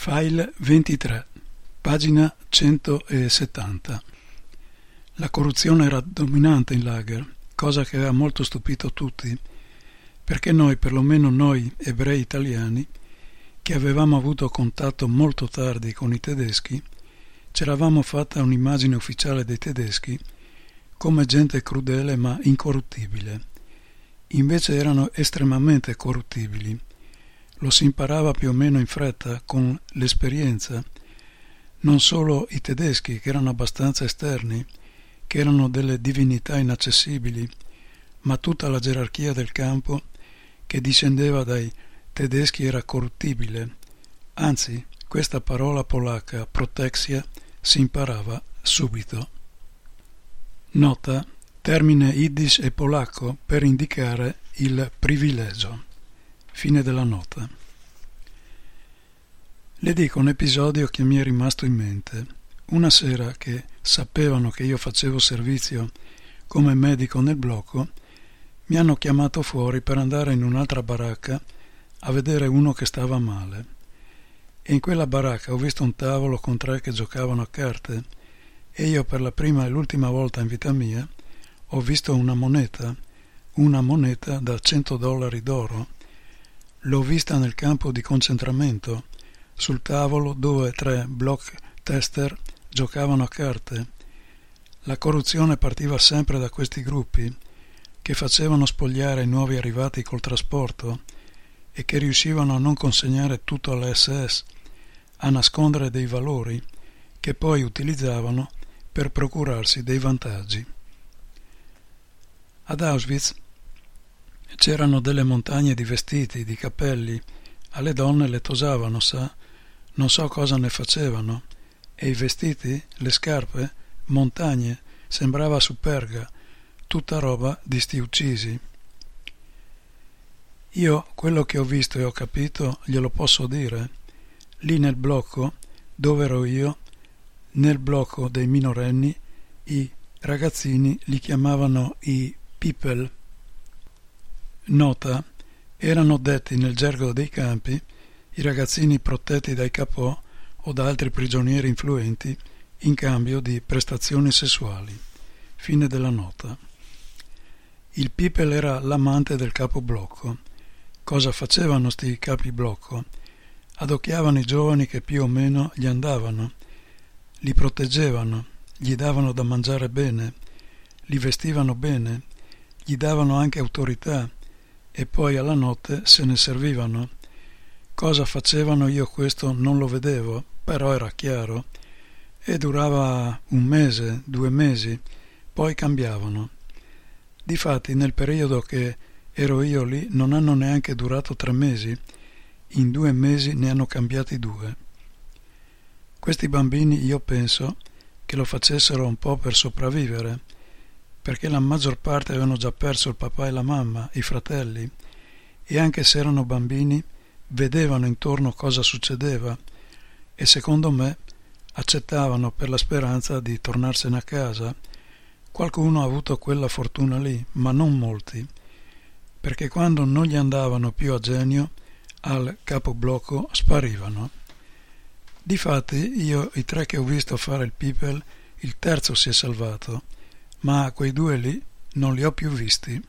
File 23, pagina 170. La corruzione era dominante in lager, cosa che aveva molto stupito tutti, perché noi, perlomeno noi ebrei italiani, che avevamo avuto contatto molto tardi con i tedeschi, c'eravamo fatta un'immagine ufficiale dei tedeschi come gente crudele ma incorruttibile. Invece erano estremamente corruttibili. Lo si imparava più o meno in fretta con l'esperienza. Non solo i tedeschi, che erano abbastanza esterni, che erano delle divinità inaccessibili, ma tutta la gerarchia del campo che discendeva dai tedeschi era corruttibile. Anzi, questa parola polacca, protexia, si imparava subito. Nota: termine yiddish e polacco per indicare il privilegio. Fine della nota. Le dico un episodio che mi è rimasto in mente. Una sera, che sapevano che io facevo servizio come medico nel blocco, mi hanno chiamato fuori per andare in un'altra baracca a vedere uno che stava male. E in quella baracca ho visto un tavolo con 3 che giocavano a carte e io per la prima e l'ultima volta in vita mia ho visto una moneta da $100 d'oro. L'ho vista nel campo di concentramento, sul tavolo dove 3 block tester giocavano a carte. La corruzione partiva sempre da questi gruppi che facevano spogliare i nuovi arrivati col trasporto e che riuscivano a non consegnare tutto all'SS, a nascondere dei valori che poi utilizzavano per procurarsi dei vantaggi. Ad Auschwitz c'erano delle montagne di vestiti, di capelli, alle donne le tosavano, sa, non so cosa ne facevano, e i vestiti, le scarpe, montagne, sembrava superga, tutta roba di sti uccisi. Io quello che ho visto e ho capito glielo posso dire. Lì nel blocco, dove ero io, nel blocco dei minorenni, i ragazzini li chiamavano i people. Nota: erano detti nel gergo dei campi i ragazzini protetti dai capò o da altri prigionieri influenti in cambio di prestazioni sessuali. Fine della nota. Il people era l'amante del capo blocco. Cosa facevano sti capi blocco? Adocchiavano i giovani che più o meno gli andavano, li proteggevano, gli davano da mangiare bene, li vestivano bene, gli davano anche autorità e poi alla notte se ne servivano. Cosa facevano io questo non lo vedevo, però era chiaro, e durava 1 mese, 2 mesi, poi cambiavano. Difatti nel periodo che ero io lì non hanno neanche durato 3 mesi, in 2 mesi ne hanno cambiati 2. Questi bambini io penso che lo facessero un po' per sopravvivere, perché la maggior parte avevano già perso il papà e la mamma, i fratelli, e anche se erano bambini vedevano intorno cosa succedeva e secondo me accettavano per la speranza di tornarsene a casa. Qualcuno ha avuto quella fortuna lì, ma non molti, perché quando non gli andavano più a genio al capoblocco sparivano. Difatti io i 3 che ho visto fare il people, il terzo si è salvato, ma quei 2 lì non li ho più visti.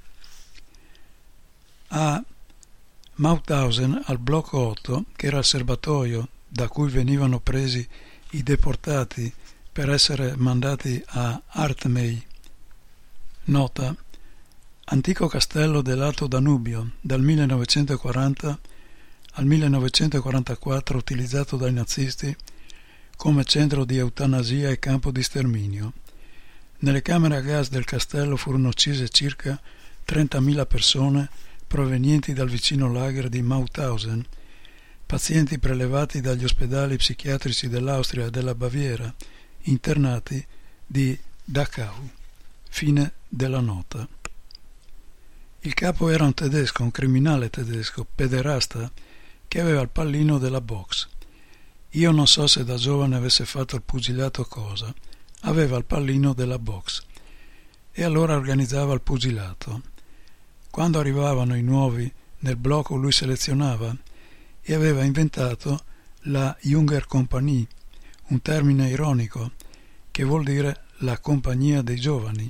A Mauthausen, al blocco 8, che era il serbatoio da cui venivano presi i deportati per essere mandati a Artmei. Nota: antico castello dell'Alto Danubio, dal 1940 al 1944 utilizzato dai nazisti come centro di eutanasia e campo di sterminio. Nelle camere a gas del castello furono uccise circa 30.000 persone provenienti dal vicino lager di Mauthausen, pazienti prelevati dagli ospedali psichiatrici dell'Austria e della Baviera, internati di Dachau. Fine della nota. Il capo era un tedesco, un criminale tedesco, pederasta, che aveva il pallino della box. Io non so se da giovane avesse fatto il pugilato o cosa, aveva il pallino della box e allora organizzava il pugilato. Quando arrivavano i nuovi nel blocco lui selezionava e aveva inventato la Jungerkompanie, un termine ironico che vuol dire la compagnia dei giovani.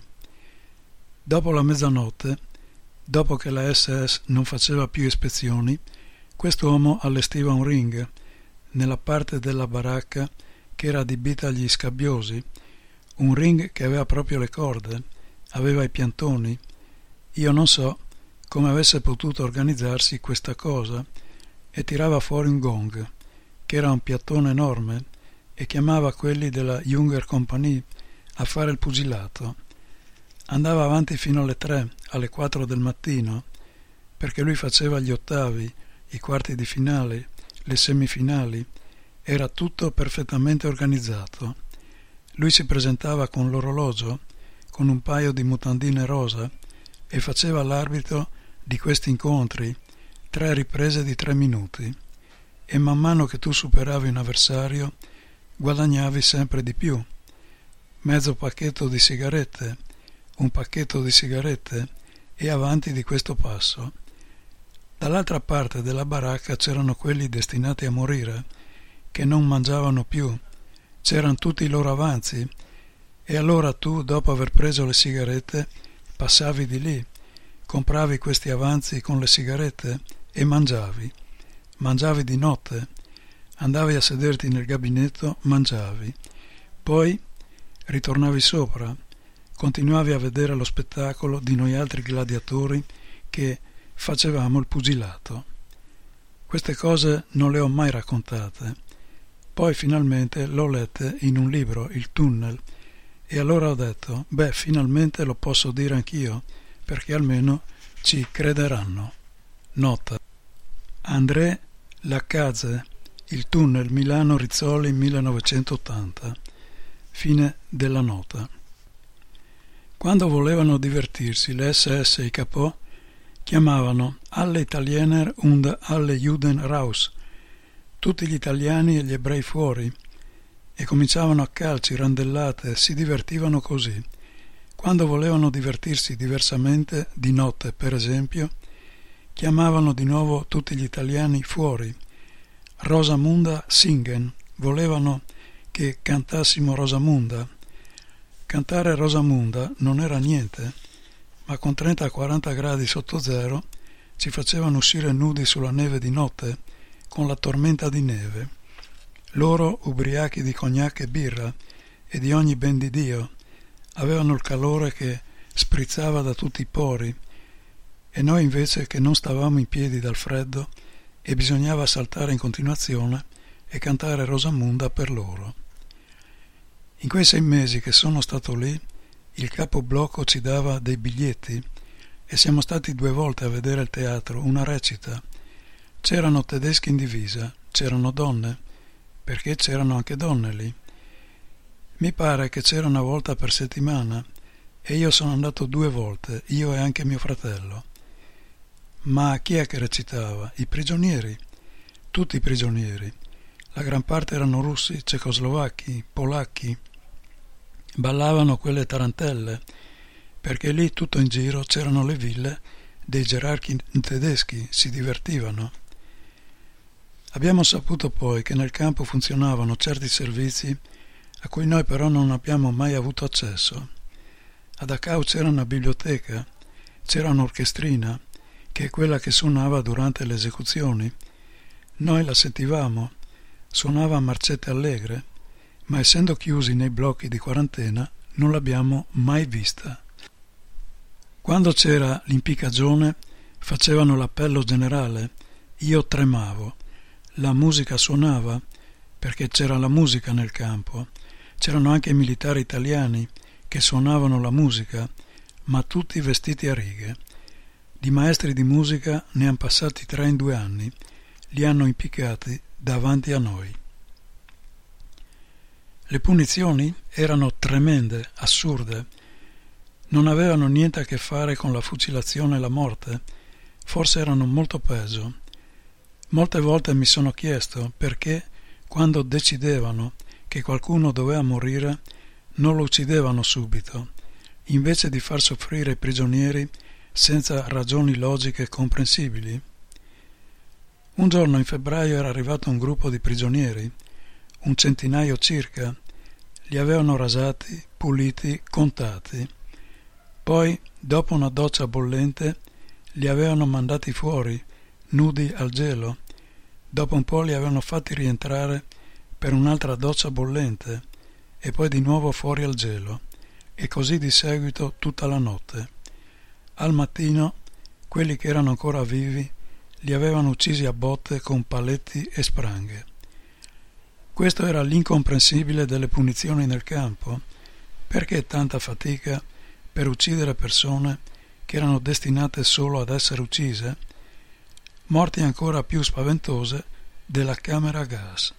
Dopo la mezzanotte, dopo che la SS non faceva più ispezioni, quest'uomo allestiva un ring nella parte della baracca che era adibita agli scabbiosi, un ring che aveva proprio le corde, aveva i piantoni. Io non so come avesse potuto organizzarsi questa cosa, e tirava fuori un gong, che era un piattone enorme, e chiamava quelli della Jungerkompanie a fare il pugilato. Andava avanti fino alle 3, alle 4 del mattino, perché lui faceva gli ottavi, i quarti di finale, le semifinali, era tutto perfettamente organizzato. Lui si presentava con l'orologio, con un paio di mutandine rosa, e faceva l'arbitro di questi incontri, 3 riprese di 3 minuti, e man mano che tu superavi un avversario guadagnavi sempre di più. Mezzo pacchetto di sigarette, un pacchetto di sigarette, e avanti di questo passo. Dall'altra parte della baracca c'erano quelli destinati a morire, che non mangiavano più, c'erano tutti i loro avanzi, e allora tu, dopo aver preso le sigarette, passavi di lì, compravi questi avanzi con le sigarette e mangiavi di notte, andavi a sederti nel gabinetto, mangiavi, poi ritornavi sopra, continuavi a vedere lo spettacolo di noi altri gladiatori che facevamo il pugilato. Queste cose non le ho mai raccontate, poi finalmente l'ho lette in un libro, Il tunnel, e allora ho detto, finalmente lo posso dire anch'io, perché almeno ci crederanno. Nota. André Lacaze, Il tunnel, Milano Rizzoli 1980. Fine della nota. Quando volevano divertirsi, le SS e i capò chiamavano Alle Italiener und alle Juden raus, tutti gli italiani e gli ebrei fuori, e cominciavano a calci, randellate, si divertivano così. Quando volevano divertirsi diversamente, di notte per esempio, chiamavano di nuovo tutti gli italiani fuori. Rosamunda singen, volevano che cantassimo Rosamunda. Cantare Rosamunda non era niente, ma con 30-40 gradi sotto zero ci facevano uscire nudi sulla neve di notte, con la tormenta di neve. Loro, ubriachi di cognac e birra e di ogni ben di Dio, avevano il calore che sprizzava da tutti i pori, e noi invece che non stavamo in piedi dal freddo e bisognava saltare in continuazione e cantare Rosamunda per loro. In quei 6 mesi che sono stato lì, il capoblocco ci dava dei biglietti e siamo stati 2 volte a vedere il teatro, una recita. C'erano tedeschi in divisa, c'erano donne, perché c'erano anche donne lì. Mi pare che c'era una volta per settimana e io sono andato 2 volte, io e anche mio fratello. Ma chi è che recitava? I prigionieri, tutti i prigionieri. La gran parte erano russi, cecoslovacchi, polacchi. Ballavano quelle tarantelle, perché lì tutto in giro c'erano le ville dei gerarchi tedeschi, si divertivano. Abbiamo saputo poi che nel campo funzionavano certi servizi a cui noi però non abbiamo mai avuto accesso. A Dachau c'era una biblioteca, c'era un'orchestrina, che è quella che suonava durante le esecuzioni. Noi la sentivamo, suonava a marcette allegre, ma essendo chiusi nei blocchi di quarantena non l'abbiamo mai vista. Quando c'era l'impiccagione facevano l'appello generale, io tremavo. La musica suonava, perché c'era la musica nel campo. C'erano anche i militari italiani che suonavano la musica, ma tutti vestiti a righe. Di maestri di musica ne han passati 3 in 2 anni, li hanno impiccati davanti a noi. Le punizioni erano tremende, assurde. Non avevano niente a che fare con la fucilazione e la morte, forse erano molto peggio. Molte volte mi sono chiesto perché, quando decidevano che qualcuno doveva morire, non lo uccidevano subito, invece di far soffrire i prigionieri senza ragioni logiche comprensibili. Un giorno in febbraio era arrivato un gruppo di prigionieri, un centinaio circa. Li avevano rasati, puliti, contati. Poi, dopo una doccia bollente, li avevano mandati fuori, nudi al gelo. Dopo un po' li avevano fatti rientrare per un'altra doccia bollente e poi di nuovo fuori al gelo, e così di seguito tutta la notte. Al mattino, quelli che erano ancora vivi li avevano uccisi a botte con paletti e spranghe. Questo era l'incomprensibile delle punizioni nel campo. Perché tanta fatica per uccidere persone che erano destinate solo ad essere uccise? Morti ancora più spaventose della camera a gas.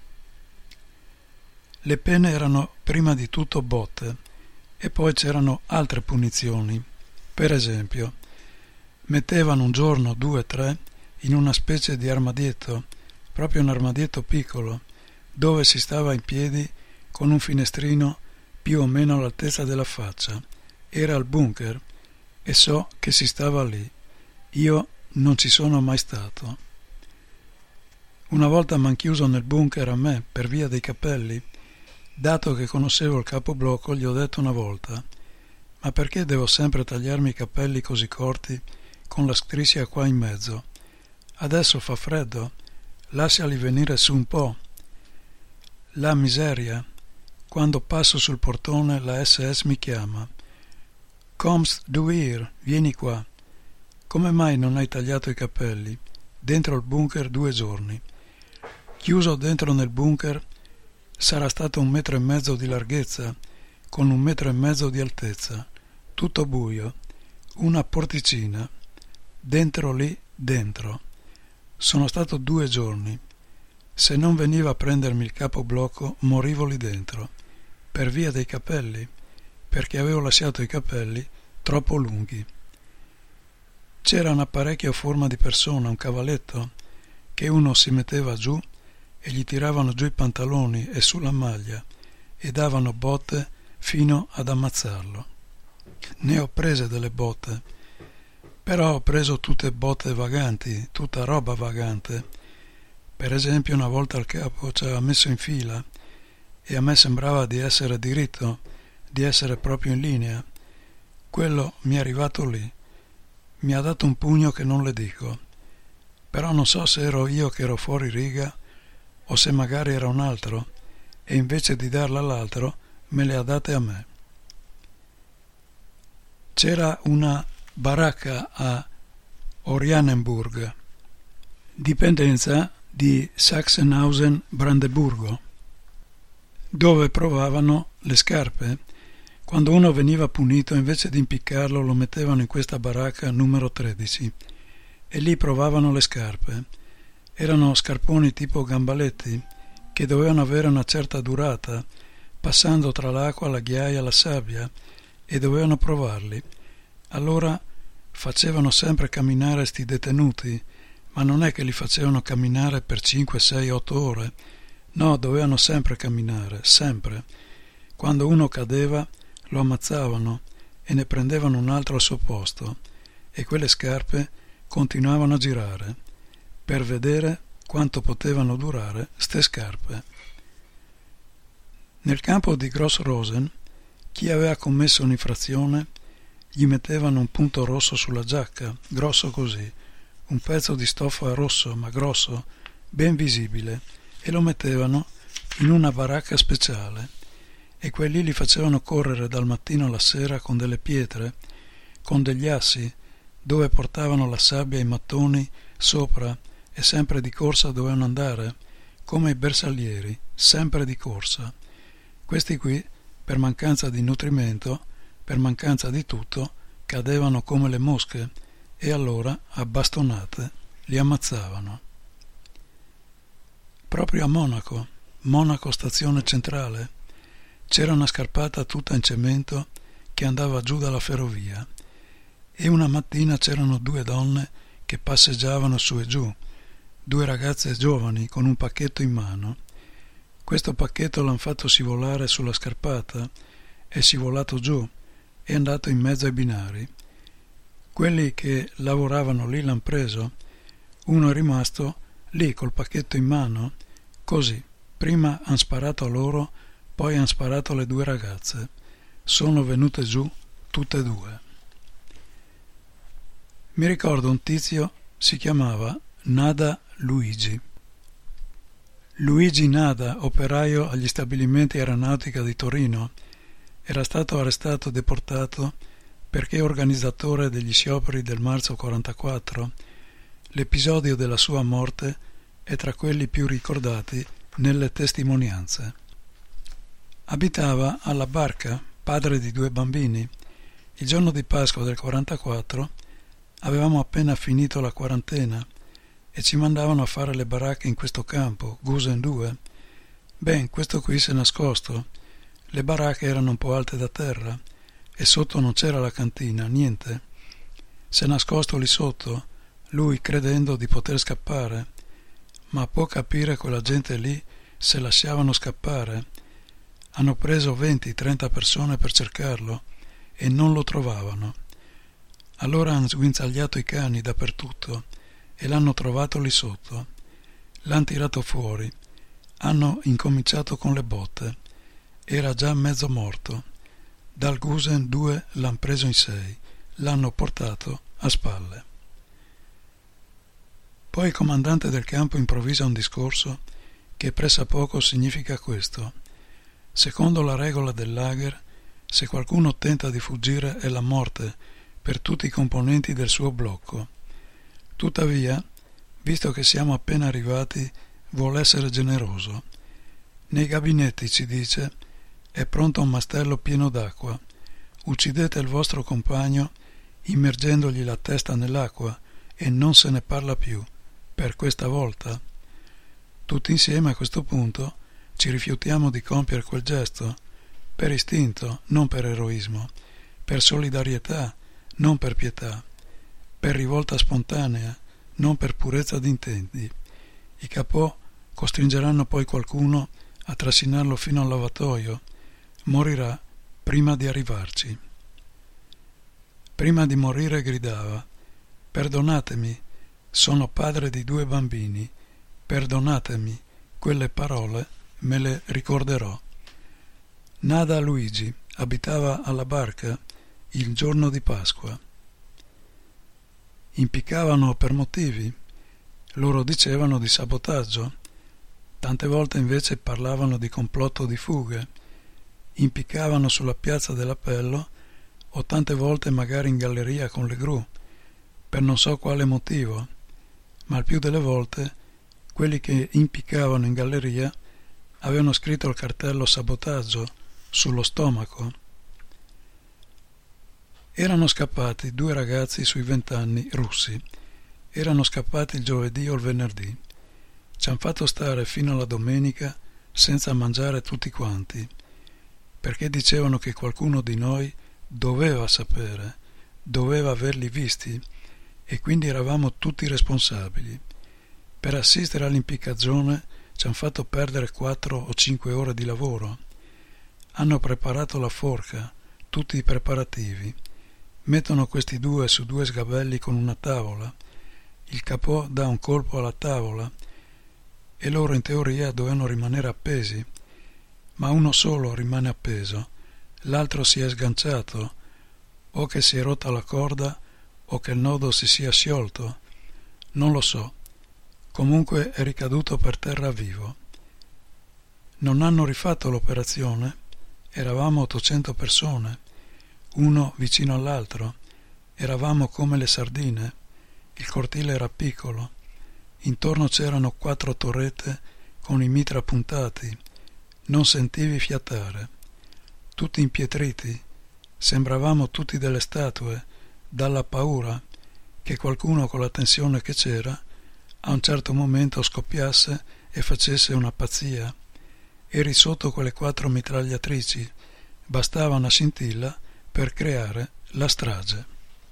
Le pene erano prima di tutto botte e poi c'erano altre punizioni. Per esempio, mettevano un giorno 2 o 3 in una specie di armadietto, proprio un armadietto piccolo, dove si stava in piedi con un finestrino più o meno all'altezza della faccia. Era il bunker e so che si stava lì. Io non ci sono mai stato. Una volta m'han chiuso nel bunker a me per via dei capelli. Dato che conoscevo il capoblocco, gli ho detto una volta: ma perché devo sempre tagliarmi i capelli così corti con la striscia qua in mezzo? Adesso fa freddo, lasciali venire su un po'. La miseria. Quando passo sul portone la SS mi chiama: Kommst du hier, vieni qua. Come mai non hai tagliato i capelli? Dentro il bunker 2 giorni. Chiuso dentro nel bunker sarà stato 1,5 metri di larghezza, con 1,5 metri di altezza, tutto buio, una porticina, dentro lì, dentro. Sono stato 2 giorni. Se non veniva a prendermi il capoblocco, morivo lì dentro, per via dei capelli, perché avevo lasciato i capelli troppo lunghi. C'era un apparecchio a forma di persona, un cavalletto, che uno si metteva giù e gli tiravano giù i pantaloni e sulla maglia e davano botte fino ad ammazzarlo. Ne ho prese delle botte, però ho preso tutte botte vaganti, tutta roba vagante. Per esempio, una volta il capo ci aveva messo in fila e a me sembrava di essere diritto, di essere proprio in linea. Quello mi è arrivato lì. Mi ha dato un pugno che non le dico. Però non so se ero io che ero fuori riga o se magari era un altro, e invece di darla all'altro me le ha date a me. C'era una baracca a Oranienburg, dipendenza di Sachsenhausen-Brandeburgo, dove provavano le scarpe. Quando uno veniva punito, invece di impiccarlo, lo mettevano in questa baracca numero 13 e lì provavano le scarpe. Erano scarponi tipo gambaletti che dovevano avere una certa durata, passando tra l'acqua, la ghiaia, la sabbia, e dovevano provarli. Allora facevano sempre camminare sti detenuti, ma non è che li facevano camminare per 5, 6, 8 ore. No, dovevano sempre camminare, sempre. Quando uno cadeva lo ammazzavano e ne prendevano un altro al suo posto, e quelle scarpe continuavano a girare per vedere quanto potevano durare ste scarpe. Nel campo di Gross-Rosen chi aveva commesso un'infrazione gli mettevano un punto rosso sulla giacca, grosso così, un pezzo di stoffa rosso ma grosso, ben visibile, e lo mettevano in una baracca speciale, e quelli li facevano correre dal mattino alla sera con delle pietre, con degli assi, dove portavano la sabbia e i mattoni sopra, e sempre di corsa dovevano andare, come i bersaglieri, sempre di corsa. Questi qui, per mancanza di nutrimento, per mancanza di tutto, cadevano come le mosche, e allora, a bastonate, li ammazzavano. Proprio a Monaco stazione centrale, c'era una scarpata tutta in cemento che andava giù dalla ferrovia, e una mattina c'erano 2 donne che passeggiavano su e giù, 2 ragazze giovani con un pacchetto in mano. Questo pacchetto l'han fatto scivolare sulla scarpata, è scivolato giù, è andato in mezzo ai binari. Quelli che lavoravano lì l'han preso, uno è rimasto, lì col pacchetto in mano, così. Prima han sparato a loro, poi han sparato alle 2 ragazze. Sono venute giù tutte e 2. Mi ricordo un tizio, si chiamava Nada Luigi. Luigi Nada, operaio agli stabilimenti aeronautica di Torino, era stato arrestato e deportato perché organizzatore degli scioperi del marzo 44. L'episodio della sua morte è tra quelli più ricordati nelle testimonianze. Abitava alla Barca, padre di 2 bambini. Il giorno di Pasqua del 44 avevamo appena finito la quarantena e ci mandavano a fare le baracche in questo campo, Gusen 2. Ben, questo qui si è nascosto. Le baracche erano un po' alte da terra e sotto non c'era la cantina, niente. Si è nascosto lì sotto, lui credendo di poter scappare, ma può capire quella gente lì se lasciavano scappare. Hanno preso 20-30 persone per cercarlo e non lo trovavano. Allora hanno sguinzagliato i cani dappertutto e l'hanno trovato lì sotto. L'hanno tirato fuori. Hanno incominciato con le botte. Era già mezzo morto. Dal Gusen 2 l'hanno preso in 6. L'hanno portato a spalle. Poi il comandante del campo improvvisa un discorso che pressappoco significa questo. Secondo la regola del lager, se qualcuno tenta di fuggire è la morte per tutti i componenti del suo blocco. Tuttavia, visto che siamo appena arrivati, vuole essere generoso. Nei gabinetti, ci dice, è pronto un mastello pieno d'acqua. Uccidete il vostro compagno immergendogli la testa nell'acqua e non se ne parla più, per questa volta. Tutti insieme a questo punto ci rifiutiamo di compiere quel gesto, per istinto, non per eroismo, per solidarietà, non per pietà, per rivolta spontanea, non per purezza d'intenti. I capò costringeranno poi qualcuno a trascinarlo fino al lavatoio. Morirà prima di arrivarci. Prima di morire gridava: «Perdonatemi, sono padre di 2 bambini, perdonatemi, quelle parole me le ricorderò». Nada Luigi abitava alla Barca il giorno di Pasqua. Impiccavano per motivi. Loro dicevano di sabotaggio. Tante volte invece parlavano di complotto di fughe. Impiccavano sulla piazza dell'Appello o tante volte magari in galleria con le gru, per non so quale motivo, ma il più delle volte quelli che impiccavano in galleria avevano scritto il cartello sabotaggio sullo stomaco. Erano scappati 2 ragazzi sui 20 anni russi. Erano scappati il giovedì o il venerdì. Ci han fatto stare fino alla domenica senza mangiare tutti quanti, perché dicevano che qualcuno di noi doveva sapere, doveva averli visti, e quindi eravamo tutti responsabili. Per assistere all'impiccagione ci han fatto perdere 4 o 5 ore di lavoro. Hanno preparato la forca, tutti i preparativi. Mettono questi 2 su 2 sgabelli con una tavola. Il capò dà un colpo alla tavola e loro in teoria dovevano rimanere appesi, ma uno solo rimane appeso, l'altro si è sganciato, o che si è rotta la corda o che il nodo si sia sciolto, non lo so. Comunque è ricaduto per terra vivo. Non hanno rifatto l'operazione. Eravamo 800 persone, uno vicino all'altro. Eravamo come le sardine. Il cortile era piccolo. Intorno c'erano 4 torrette con i mitra puntati. Non sentivi fiatare. Tutti impietriti. Sembravamo tutti delle statue, dalla paura che qualcuno con la tensione che c'era a un certo momento scoppiasse e facesse una pazzia. Eri sotto quelle 4 mitragliatrici. Bastava una scintilla per creare la strage.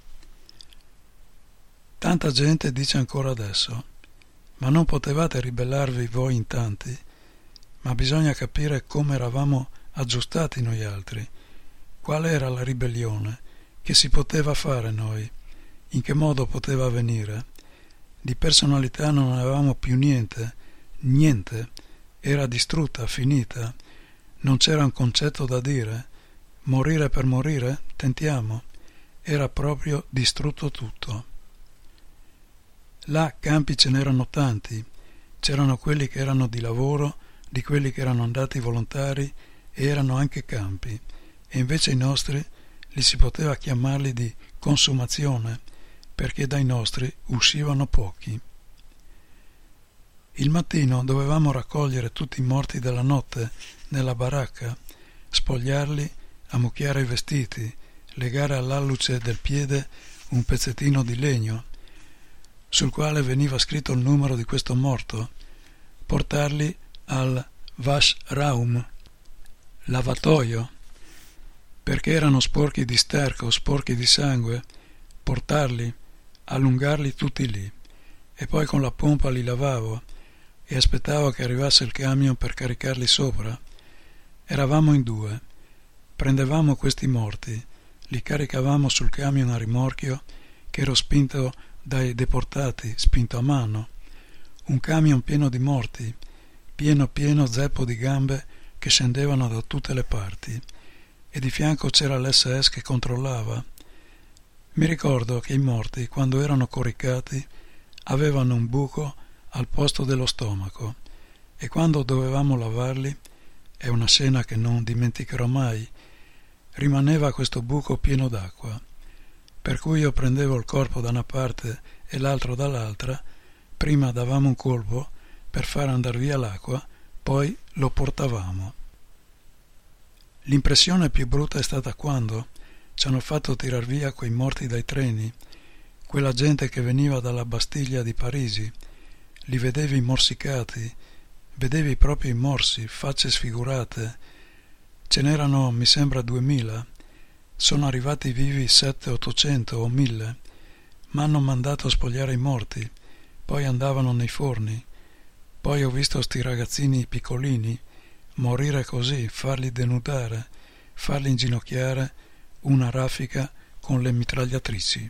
Tanta gente dice ancora adesso: ma non potevate ribellarvi voi in tanti? Ma bisogna capire come eravamo aggiustati noi altri. Qual era la ribellione? Che si poteva fare noi? In che modo poteva avvenire? Di personalità non avevamo più niente, era distrutta, finita, non c'era un concetto da dire, morire per morire, tentiamo, era proprio distrutto tutto. Là campi ce n'erano tanti, c'erano quelli che erano di lavoro, di quelli che erano andati volontari e erano anche campi, e invece i nostri li si poteva chiamarli di consumazione, perché dai nostri uscivano pochi. Il mattino dovevamo raccogliere tutti i morti della notte nella baracca, spogliarli, ammucchiare i vestiti, legare all'alluce del piede un pezzettino di legno, sul quale veniva scritto il numero di questo morto, portarli al Washraum, lavatoio, perché erano sporchi di sterco, sporchi di sangue, portarli, allungarli tutti lì, e poi con la pompa li lavavo e aspettavo che arrivasse il camion per caricarli sopra. Eravamo in 2, prendevamo questi morti, li caricavamo sul camion a rimorchio che ero spinto dai deportati, spinto a mano, un camion pieno di morti, pieno zeppo di gambe che scendevano da tutte le parti, e di fianco c'era l'SS che controllava. Mi ricordo che i morti, quando erano coricati, avevano un buco al posto dello stomaco, e quando dovevamo lavarli, è una scena che non dimenticherò mai, rimaneva questo buco pieno d'acqua, per cui io prendevo il corpo da una parte e l'altro dall'altra, prima davamo un colpo per far andar via l'acqua, poi lo portavamo. L'impressione più brutta è stata quando ci hanno fatto tirar via quei morti dai treni, quella gente che veniva dalla Bastiglia di Parigi, li vedevi morsicati, vedevi proprio i morsi, facce sfigurate, ce n'erano mi sembra 2000, sono arrivati vivi 700-800 o 1000, m'hanno mandato a spogliare i morti, poi andavano nei forni, poi ho visto sti ragazzini piccolini morire così, farli denudare, farli inginocchiare una raffica con le mitragliatrici.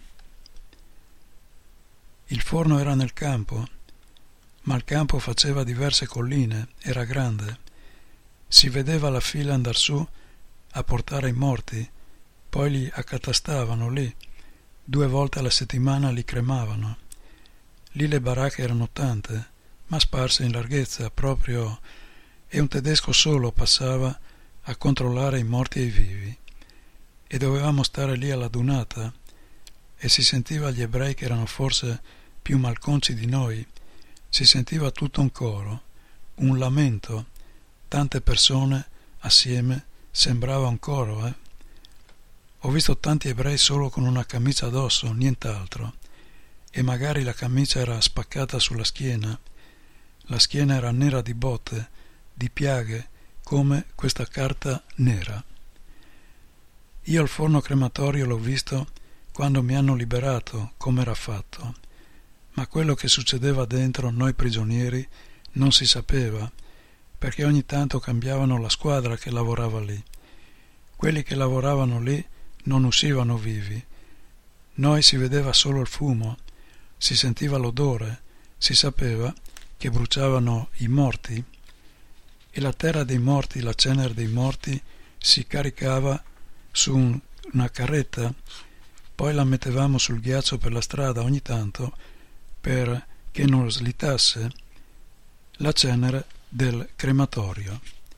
Il forno era nel campo, ma il campo faceva diverse colline, era grande. Si vedeva la fila andar su a portare i morti, poi li accatastavano lì, 2 volte alla settimana li cremavano. Lì le baracche erano tante, ma sparse in larghezza proprio, e un tedesco solo passava a controllare i morti e i vivi, e dovevamo stare lì alla dunata, e si sentiva gli ebrei che erano forse più malconci di noi, si sentiva tutto un coro, un lamento, tante persone assieme, sembrava un coro, Ho visto tanti ebrei solo con una camicia addosso, nient'altro, e magari la camicia era spaccata sulla schiena, la schiena era nera di botte, di piaghe, come questa carta nera. Io il forno crematorio l'ho visto quando mi hanno liberato, come era fatto, ma quello che succedeva dentro noi prigionieri non si sapeva, perché ogni tanto cambiavano la squadra che lavorava lì. Quelli che lavoravano lì non uscivano vivi. Noi si vedeva solo il fumo, si sentiva l'odore, si sapeva che bruciavano i morti, e la terra dei morti, la cenere dei morti, si caricava su una carretta, poi la mettevamo sul ghiaccio per la strada ogni tanto perché non slittasse la cenere del crematorio.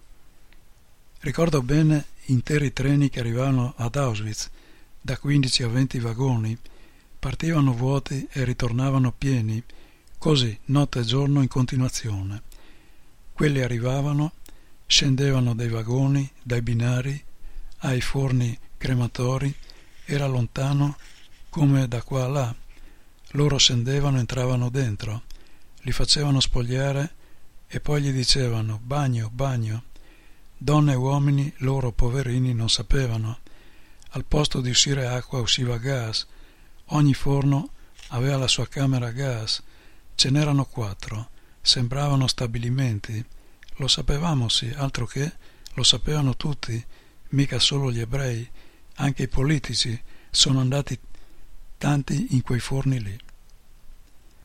Ricordo bene interi treni che arrivavano ad Auschwitz, da 15 a 20 vagoni, partivano vuoti e ritornavano pieni, così notte e giorno in continuazione. Quelli arrivavano, scendevano dai vagoni, dai binari, ai forni crematori, era lontano come da qua a là. Loro scendevano, entravano dentro, li facevano spogliare e poi gli dicevano bagno, bagno. Donne e uomini, loro poverini, non sapevano. Al posto di uscire acqua usciva gas. Ogni forno aveva la sua camera a gas. Ce n'erano 4. Sembravano stabilimenti. Lo sapevamo, sì, altro che, lo sapevano tutti, mica solo gli ebrei, anche i politici sono andati tanti in quei forni lì.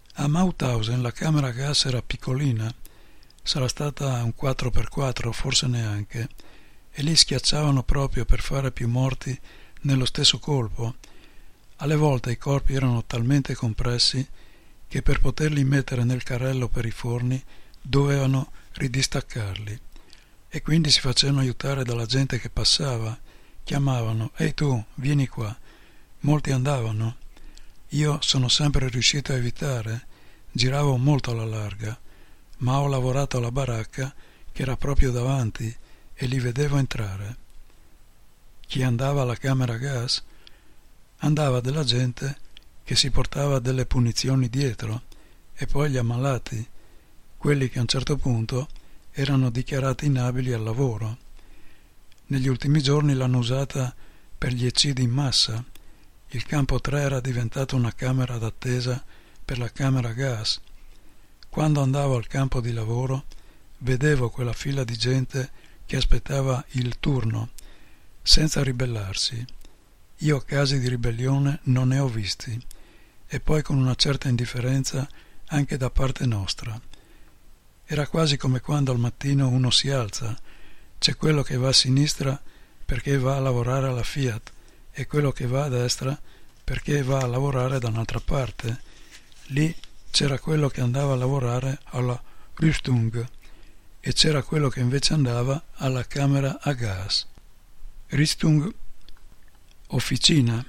A Mauthausen la camera a gas era piccolina, sarà stata un 4x4, forse neanche, e li schiacciavano proprio per fare più morti nello stesso colpo. Alle volte i corpi erano talmente compressi che per poterli mettere nel carrello per i forni dovevano ridistaccarli, e quindi si facevano aiutare dalla gente che passava, chiamavano «Ehi tu, vieni qua». Molti andavano. Io sono sempre riuscito a evitare, giravo molto alla larga, ma ho lavorato alla baracca che era proprio davanti e li vedevo entrare. Chi andava alla camera a gas? Andava della gente che si portava delle punizioni dietro, e poi gli ammalati, quelli che a un certo punto erano dichiarati inabili al lavoro. Negli ultimi giorni l'hanno usata per gli eccidi in massa. Il campo 3 era diventato una camera d'attesa per la camera a gas. Quando andavo al campo di lavoro vedevo quella fila di gente che aspettava il turno, senza ribellarsi. Io casi di ribellione non ne ho visti, e poi con una certa indifferenza anche da parte nostra. Era quasi come quando al mattino uno si alza, c'è quello che va a sinistra perché va a lavorare alla Fiat e quello che va a destra perché va a lavorare da un'altra parte. Lì c'era quello che andava a lavorare alla Rüstung e c'era quello che invece andava alla camera a gas. Rüstung, officina.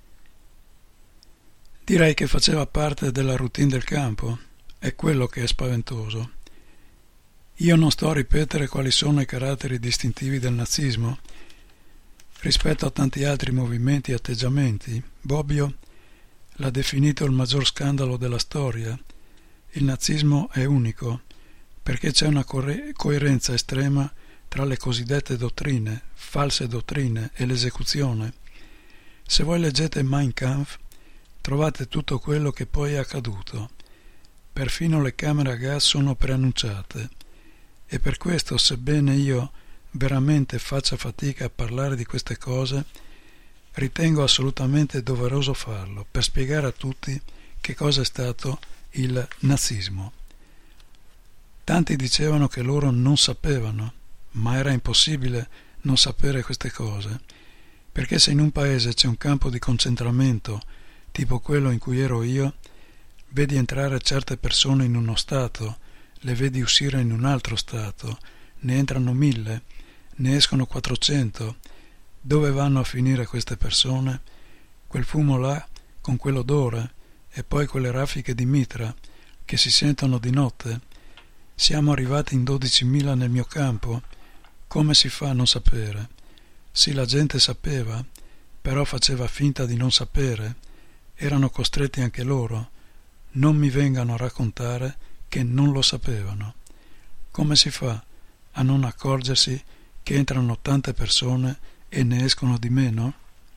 Direi che faceva parte della routine del campo, è quello che è spaventoso. Io non sto a ripetere quali sono i caratteri distintivi del nazismo rispetto a tanti altri movimenti e atteggiamenti. Bobbio l'ha definito il maggior scandalo della storia. Il nazismo è unico perché c'è una coerenza estrema tra le cosiddette dottrine, false dottrine e l'esecuzione. Se voi leggete Mein Kampf trovate tutto quello che poi è accaduto. Perfino le camere a gas sono preannunciate. E per questo, sebbene io veramente faccia fatica a parlare di queste cose, ritengo assolutamente doveroso farlo per spiegare a tutti che cosa è stato il nazismo. Tanti dicevano che loro non sapevano, ma era impossibile non sapere queste cose, perché se in un paese c'è un campo di concentramento tipo quello in cui ero io, vedi entrare certe persone in uno stato, le vedi uscire in un altro stato, ne entrano 1000, ne escono 400. Dove vanno a finire queste persone? Quel fumo là, con quell'odore, e poi quelle raffiche di mitra che si sentono di notte. Siamo arrivati in 12.000 nel mio campo. Come si fa a non sapere? Sì, la gente sapeva, però faceva finta di non sapere. Erano costretti anche loro. Non mi vengano a raccontare che non lo sapevano. Come si fa a non accorgersi che entrano tante persone e ne escono di meno?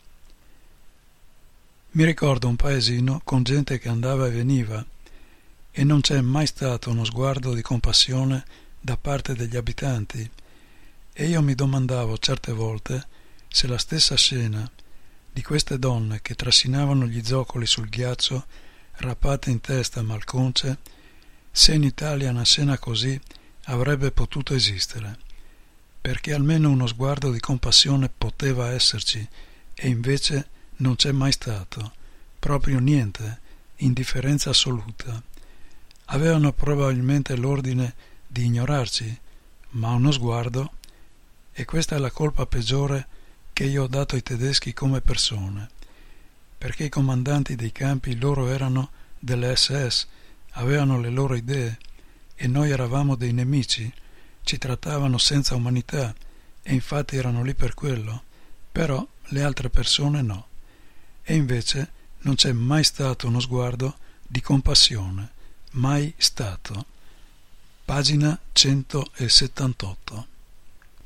Mi ricordo un paesino con gente che andava e veniva e non c'è mai stato uno sguardo di compassione da parte degli abitanti, e io mi domandavo certe volte se la stessa scena di queste donne che trascinavano gli zoccoli sul ghiaccio, rapate in testa malconce, se in Italia una scena così avrebbe potuto esistere, perché almeno uno sguardo di compassione poteva esserci, e invece non c'è mai stato, proprio niente, indifferenza assoluta. Avevano probabilmente l'ordine di ignorarci, ma uno sguardo, e questa è la colpa peggiore che io ho dato ai tedeschi come persone, perché i comandanti dei campi loro erano delle SS, avevano le loro idee, e noi eravamo dei nemici, ci trattavano senza umanità, e infatti erano lì per quello, però le altre persone no. E invece non c'è mai stato uno sguardo di compassione, mai stato. Pagina 178.